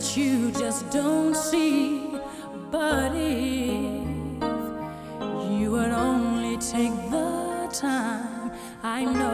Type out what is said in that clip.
that you just don't see. But if you would only take the time, I know